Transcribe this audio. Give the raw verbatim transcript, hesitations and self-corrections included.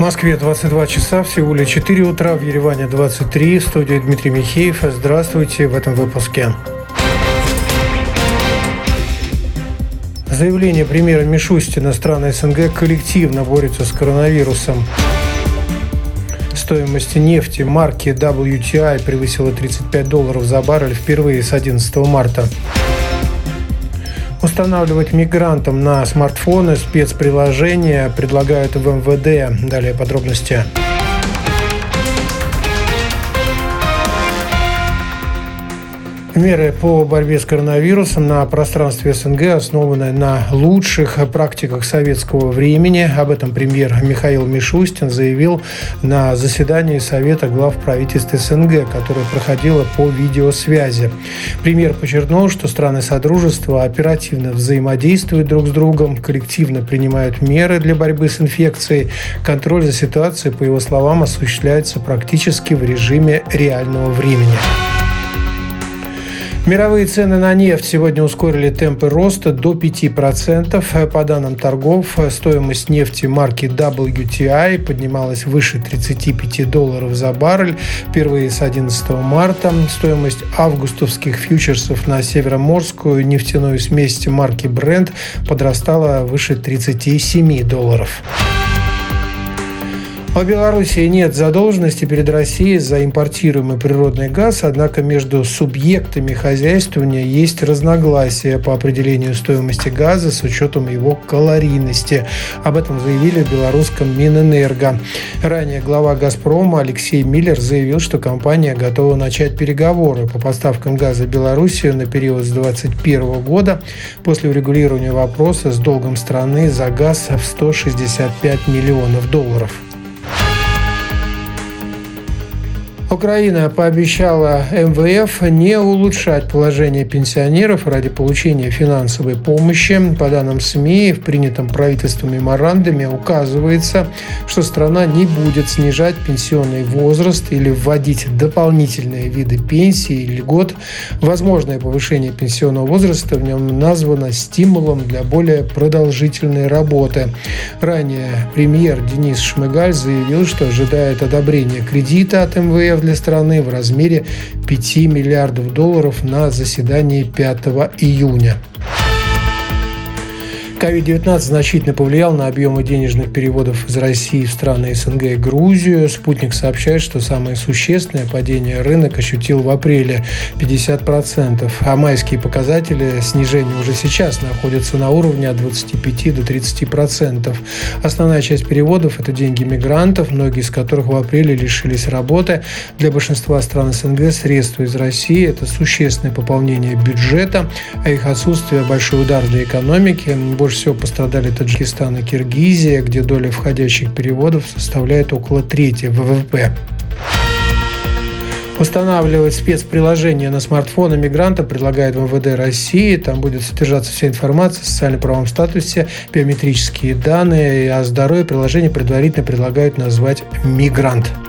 Москве двадцать два часа, в Сеуле четыре утра, в Ереване двадцать три. В студии Дмитрий Михеев. Здравствуйте в этом выпуске. Заявление премьера Мишустина: страны СНГ коллективно борются с коронавирусом. Стоимость нефти марки дабл ю ти ай превысила тридцать пять долларов за баррель впервые с одиннадцатого марта. Устанавливать мигрантам на смартфоны спецприложения предлагают в эм вэ дэ. Далее подробности. Меры по борьбе с коронавирусом на пространстве СНГ основаны на лучших практиках советского времени. Об этом премьер Михаил Мишустин заявил на заседании Совета глав правительств СНГ, которое проходило по видеосвязи. Премьер подчеркнул, что страны Содружества оперативно взаимодействуют друг с другом, коллективно принимают меры для борьбы с инфекцией. Контроль за ситуацией, по его словам, осуществляется практически в режиме реального времени. Мировые цены на нефть сегодня ускорили темпы роста до пяти процентов. По данным торгов, стоимость нефти марки дабл ю ти ай поднималась выше тридцати пяти долларов за баррель впервые с одиннадцатого марта. Стоимость августовских фьючерсов на североморскую нефтяную смесь марки Brent подрастала выше тридцати семи долларов. У Белоруссии нет задолженности перед Россией за импортируемый природный газ, однако между субъектами хозяйствования есть разногласия по определению стоимости газа с учетом его калорийности. Об этом заявили в белорусском Минэнерго. Ранее глава «Газпрома» Алексей Миллер заявил, что компания готова начать переговоры по поставкам газа в Белоруссию на период с две тысячи двадцать первого года после урегулирования вопроса с долгом страны за газ в сто шестьдесят пять миллионов долларов. Украина пообещала эм вэ эф не улучшать положение пенсионеров ради получения финансовой помощи. По данным СМИ, в принятом правительством меморандуме указывается, что страна не будет снижать пенсионный возраст или вводить дополнительные виды пенсии и льгот. Возможное повышение пенсионного возраста в нем названо стимулом для более продолжительной работы. Ранее премьер Денис Шмыгаль заявил, что ожидает одобрения кредита от эм вэ эф для страны в размере пяти миллиардов долларов на заседании пятого июня. ковид девятнадцать значительно повлиял на объемы денежных переводов из России в страны СНГ и Грузию. Спутник сообщает, что самое существенное падение рынок ощутил в апреле – пятьдесят процентов, а майские показатели снижения уже сейчас находятся на уровне от двадцати пяти до тридцати процентов. Основная часть переводов – это деньги мигрантов, многие из которых в апреле лишились работы. Для большинства стран СНГ средства из России – это существенное пополнение бюджета, а их отсутствие – большой удар для экономики. Больше всего пострадали Таджикистан и Киргизия, где доля входящих переводов составляет около трети вэ вэ пэ. Устанавливать спецприложение на смартфоны мигранта предлагает эм вэ дэ России. Там будет содержаться вся информация о социально-правовом статусе, биометрические данные, а здоровье приложения предварительно предлагают назвать «Мигрант».